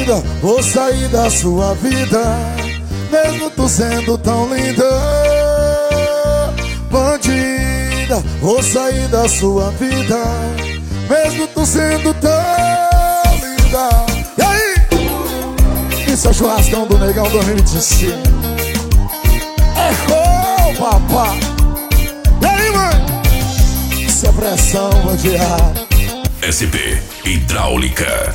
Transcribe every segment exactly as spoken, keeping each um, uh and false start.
Bandida, vou sair da sua vida, mesmo tu sendo tão linda. Bandida, vou sair da sua vida, mesmo tu sendo tão linda. E aí? Isso é o churrascão do Negão dois mil e vinte e cinco. É show, papá. E aí, mãe? Isso é pressão, bandiado. S P Hidráulica.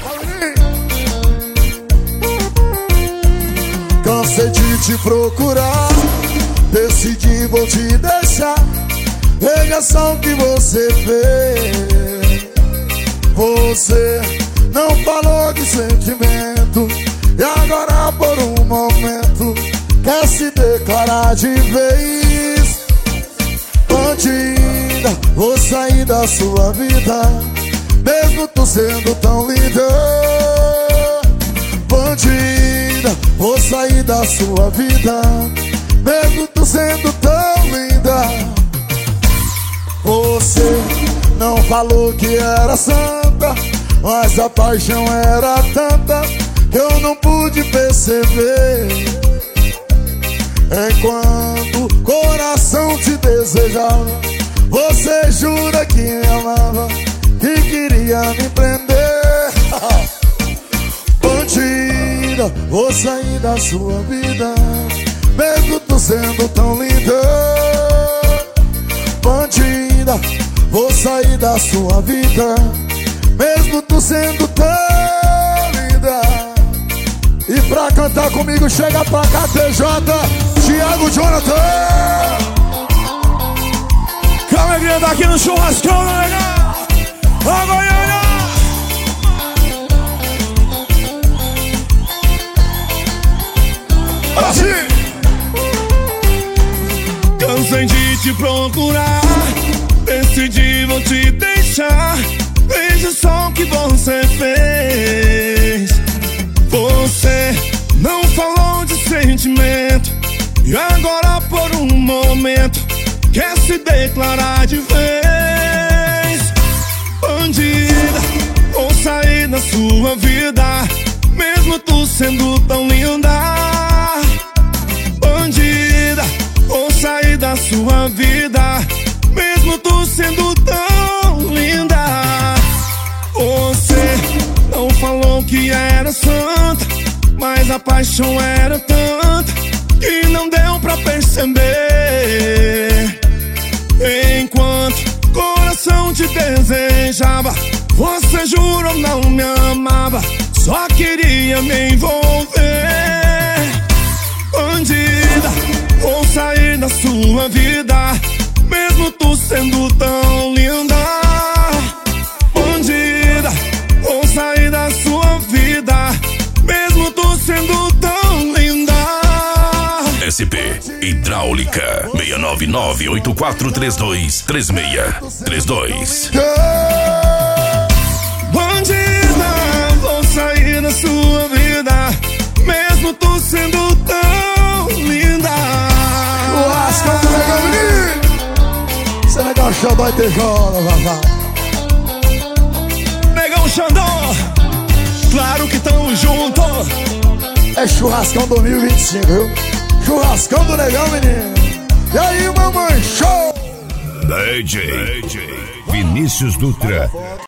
Cansei de te procurar, decidi vou te deixar. Veja só o que você fez. Você não falou de sentimento, e agora por um momento quer se declarar de vez. Bandida, vou sair da sua vida, mesmo tu sendo tão linda. Bandida, vou sair da sua vida, mesmo tu sendo tão linda. Você não falou que era santa, mas a paixão era tanta que eu não pude perceber. Enquanto o coração te desejava, você jura que me amava, que queria me prender. Bandida, vou sair da sua vida, mesmo tu sendo tão linda. Bandida, vou sair da sua vida, mesmo tu sendo tão linda. E pra cantar comigo, chega pra cá, T J, Thiago Jonathan. Que alegria tá aqui no churrascão, legal. Ó, Goiânia. Assim. Cansei de te procurar, decidi vou te deixar. Veja só o que você fez. Você não falou de sentimento, e agora por um momento quer se declarar de vez. Bandida, vou sair da sua vida, mesmo tu sendo tão linda. Bandida, vou sair da sua vida, mesmo tu sendo tão linda. Você não falou que era santa, mas a paixão era tanta que não deu pra perceber. Enquanto o coração te desejava, você jurou não me amava, só queria me envolver. Bandida, vou sair da sua vida, mesmo tu sendo tão linda. Bandida, vou sair da sua vida, mesmo tu sendo tão linda. S P Hidráulica seis nove nove oito quatro três dois três seis três dois. Bandida, vou sair da sua vida, mesmo tu sendo tão linda. Churrascão do Negão, menino. Você é legal, Xandó e T J, vavá. Negão, Xandó, claro que tamo junto. É churrascão dois mil e vinte e cinco, viu? Churrascão do Negão, menino. E aí, mamãe, show! D J Vinícius Dutra.